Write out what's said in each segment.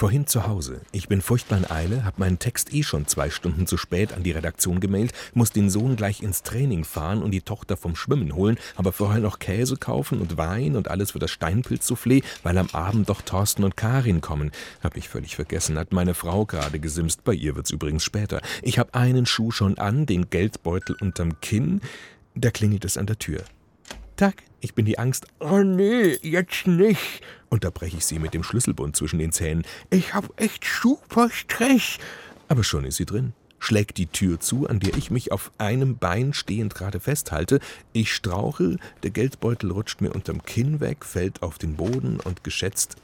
Vorhin zu Hause. Ich bin furchtbar in Eile, hab meinen Text schon 2 Stunden zu spät an die Redaktion gemailt, muss den Sohn gleich ins Training fahren und die Tochter vom Schwimmen holen, aber vorher noch Käse kaufen und Wein und alles für das Steinpilzsoufflé, weil am Abend doch Thorsten und Karin kommen. Hab ich völlig vergessen, hat meine Frau gerade gesimst, bei ihr wird's übrigens später. Ich hab einen Schuh schon an, den Geldbeutel unterm Kinn, da klingelt es an der Tür. Tag, ich bin die Angst. Oh nee, jetzt nicht, unterbreche ich sie mit dem Schlüsselbund zwischen den Zähnen. Ich hab echt super Stress. Aber schon ist sie drin, schlägt die Tür zu, an der ich mich auf einem Bein stehend gerade festhalte. Ich strauchel, der Geldbeutel rutscht mir unterm Kinn weg, fällt auf den Boden und geschätzt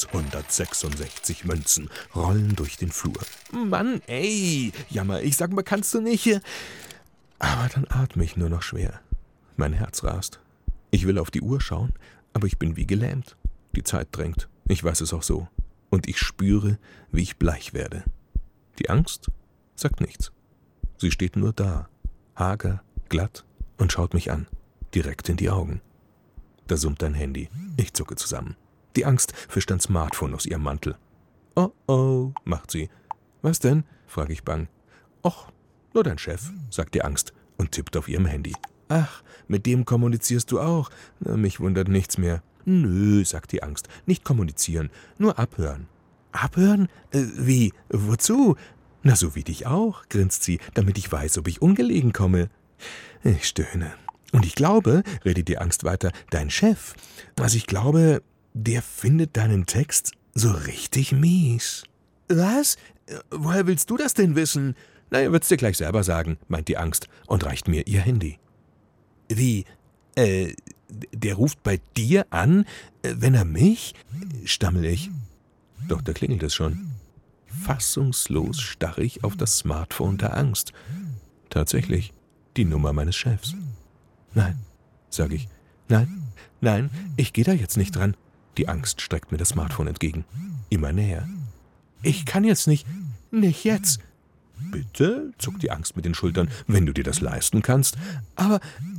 666 Münzen rollen durch den Flur. Mann, ey, jammer ich, sag mal, kannst du nicht? Aber dann atme ich nur noch schwer. Mein Herz rast. Ich will auf die Uhr schauen, aber ich bin wie gelähmt. Die Zeit drängt, ich weiß es auch so. Und ich spüre, wie ich bleich werde. Die Angst sagt nichts. Sie steht nur da, hager, glatt und schaut mich an, direkt in die Augen. Da summt ein Handy. Ich zucke zusammen. Die Angst fischt ein Smartphone aus ihrem Mantel. Oh oh, macht sie. Was denn? Frage ich bang. Och, nur dein Chef, sagt die Angst und tippt auf ihrem Handy. Ach, mit dem kommunizierst du auch? Na, mich wundert nichts mehr. Nö, sagt die Angst, nicht kommunizieren, nur abhören. Abhören? Wie? Wozu? Na, so wie dich auch, grinst sie, damit ich weiß, ob ich ungelegen komme. Ich stöhne. Und ich glaube, redet die Angst weiter, dein Chef, also ich glaube, der findet deinen Text so richtig mies. Was? Woher willst du das denn wissen? Na, er wird's dir gleich selber sagen, meint die Angst und reicht mir ihr Handy. Wie? Der ruft bei dir an, wenn er mich? Stammel ich. Doch da klingelt es schon. Fassungslos starre ich auf das Smartphone der Angst. Tatsächlich, die Nummer meines Chefs. Nein, sage ich. Nein, ich gehe da jetzt nicht dran. Die Angst streckt mir das Smartphone entgegen. Immer näher. Ich kann jetzt nicht jetzt. Bitte, zuckt die Angst mit den Schultern, wenn du dir das leisten kannst. Aber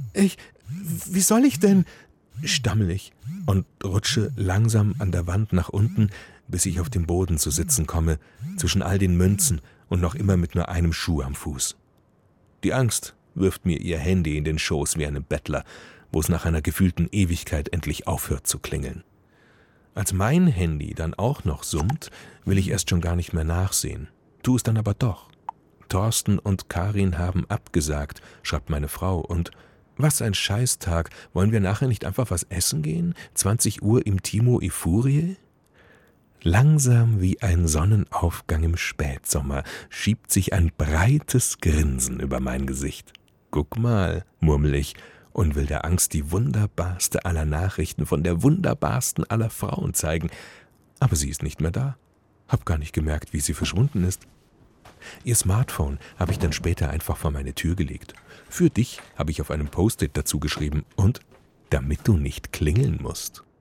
wie soll ich denn? Stammel ich und rutsche langsam an der Wand nach unten, bis ich auf dem Boden zu sitzen komme, zwischen all den Münzen und noch immer mit nur einem Schuh am Fuß. Die Angst wirft mir ihr Handy in den Schoß wie einem Bettler, wo es nach einer gefühlten Ewigkeit endlich aufhört zu klingeln. Als mein Handy dann auch noch summt, will ich erst schon gar nicht mehr nachsehen, tu es dann aber doch. Thorsten und Karin haben abgesagt, schreibt meine Frau, und was ein Scheißtag, wollen wir nachher nicht einfach was essen gehen? 20 Uhr im Timo Efurie? Langsam wie ein Sonnenaufgang im Spätsommer schiebt sich ein breites Grinsen über mein Gesicht. Guck mal, murmel ich und will der Angst die wunderbarste aller Nachrichten von der wunderbarsten aller Frauen zeigen. Aber sie ist nicht mehr da. Hab gar nicht gemerkt, wie sie verschwunden ist. Ihr Smartphone habe ich dann später einfach vor meine Tür gelegt. Für dich habe ich auf einem Post-it dazu geschrieben und damit du nicht klingeln musst.